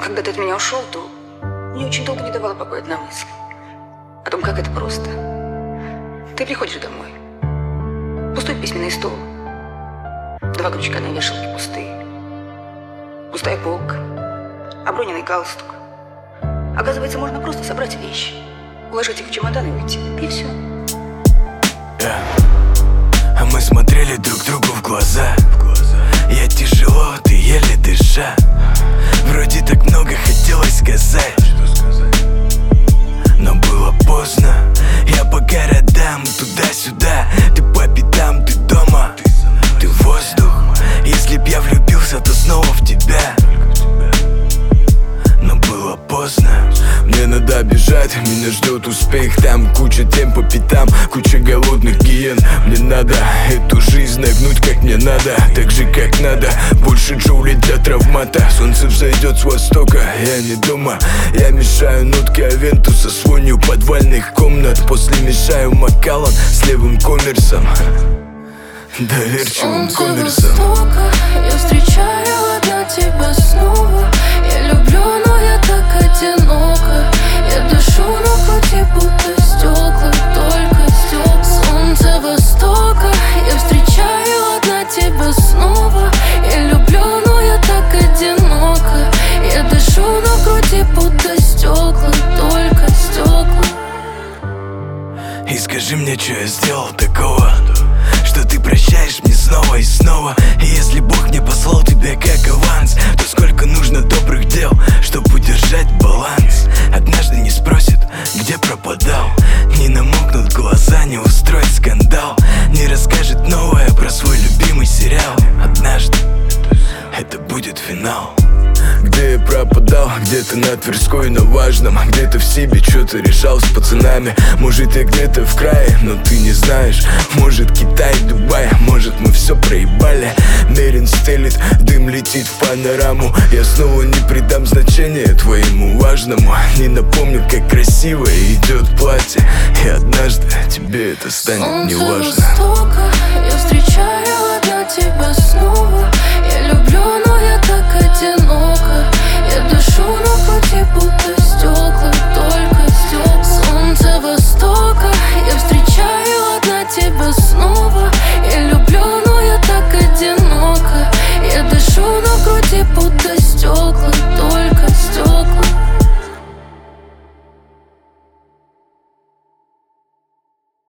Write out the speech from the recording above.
Когда ты от меня ушел, то мне очень долго не давала покоя одна мысль о том, как это просто. Ты приходишь домой, пустой письменный стол, 2 крючка на вешалке пустые, пустая полка, оброненный галстук. Оказывается, можно просто собрать вещи, уложить их в чемодан и уйти, и все. А мы смотрели друг другу в глаза. Я тяжело, ты еле дыша. Вроде так много хотелось сказать, но было поздно. Я по городам, туда-сюда. Ты по пятам, ты дома, ты воздух. Если б я влюбился, то снова в тебя. Но было поздно. Мне надо бежать, меня ждет успех. Там куча тем по пятам, куча голодных гиен. Мне надо эту жизнь нагнуть как мне надо, так же как надо. Больше джоулей для травмата. Солнце взойдет с востока, я не дома. Я мешаю нотки Авентуса с вонью подвальных комнат. После мешаю Макаллан с левым коммерсом, доверчивым коммерсом. Востока, я встречаю одна тебя снова. Я люблю, но я так одинока. Я дышу на пути, будто стекла, только стекла. Солнце востока, я встречаю одна тебя снова. Я люблю, но я так одинока. Я дышу на груди, будто стекла, только стекла. И скажи мне, что я сделал такого, что ты прощаешь мне снова и снова. И если Бог мне послал тебя как аванс, то сколько нужно добрых дел, чтобы удержать баланс. Однажды не спросит, где пропадал, не намокнут глаза, не устроит скандал, не расскажет новое про свой любимый сериал. Однажды это будет финал. Где я пропадал, где-то на Тверской, на Важном. Где-то в себе что-то решал с пацанами. Может, я где-то в крае, но ты не знаешь. Может, Китай, Дубай, может, мы все проебали. Мерин стелит, дым летит в панораму. Я снова не придам значения твоему важному. Не напомню, как красиво идет платье. И однажды тебе это станет неважно. Востока, я встречаю одна тебя снова. Я люблю, но я так одинока. Я дышу на пути, будто стекла, только стекла. Солнце востока, я встречаю одна тебя снова. Я люблю, но я так одинока. Я дышу на груди, будто стекла.